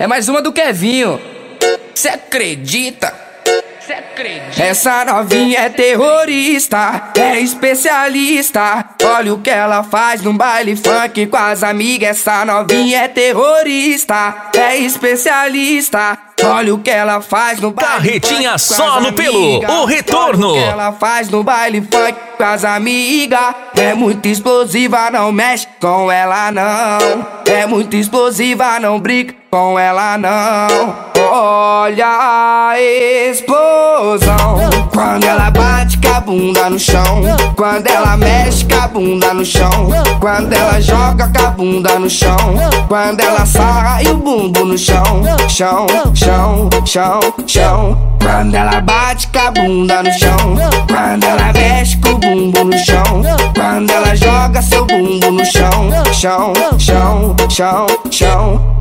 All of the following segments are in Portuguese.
É mais uma do Kevinho. Cê acredita? Essa novinha é terrorista, é especialista. Olha o que ela faz no baile funk com as amigas. Essa novinha é terrorista, é especialista. Olha o que ela faz no baile Carretinha funk com Só as no Pelo, amigas. o retorno. Olha o que ela faz no baile funk com as amigas. É muito explosiva, não mexe com ela não. É muito explosiva, não brinca com ela não. Olha a explosão quando ela bate com a bunda no chão, quando ela mexe com a bunda no chão, quando ela joga com a bunda no chão, quando ela sarra e o bumbum no chão, chão, chão, chão, chão. Quando ela bate com a bunda no chão, quando ela mexe com o bumbum no chão, quando ela joga seu bumbum no chão, chão, chão, chão, chão.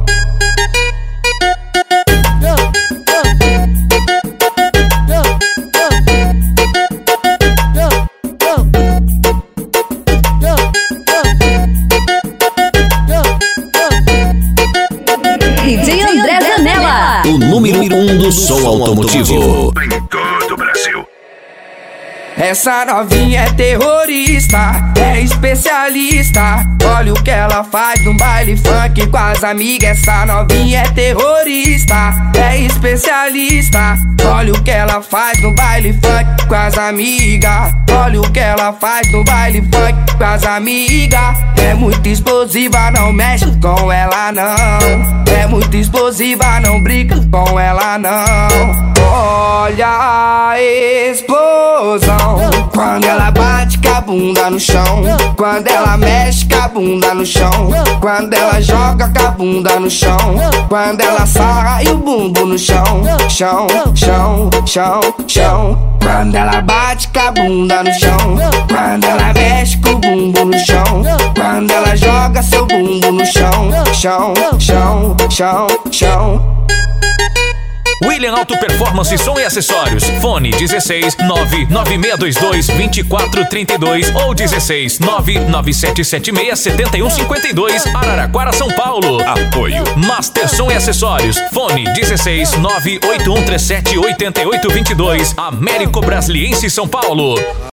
DJ André Zanella, O número 1 do som automotivo. Em todo o Brasil. Essa novinha é terrorista, é especialista. Olha o que ela faz no baile funk com as amigas. Essa novinha é terrorista, é especialista. Olha o que ela faz no baile funk com as amigas. Olha o que ela faz no baile funk com as amigas. É muito explosiva, não mexe com ela não. É muito explosiva, não brinca com ela não. Olha a explosão quando ela bate com a bunda no chão, quando ela mexe com a bunda no chão, quando ela joga com a bunda no chão, quando ela sarra e o bumbum no chão, chão, chão, chão, chão. Quando ela bate com a bunda no chão, quando ela mexe com o bumbum no chão, quando ela joga seu bumbum no chão, chão, chão, chão, chão. William Auto Performance, som e acessórios. Fone 16 99622 2432 ou 16 99776 7152. Araraquara, São Paulo. Apoio Master Som e Acessórios. Fone 16 98137 8822. Américo Brasiliense, São Paulo.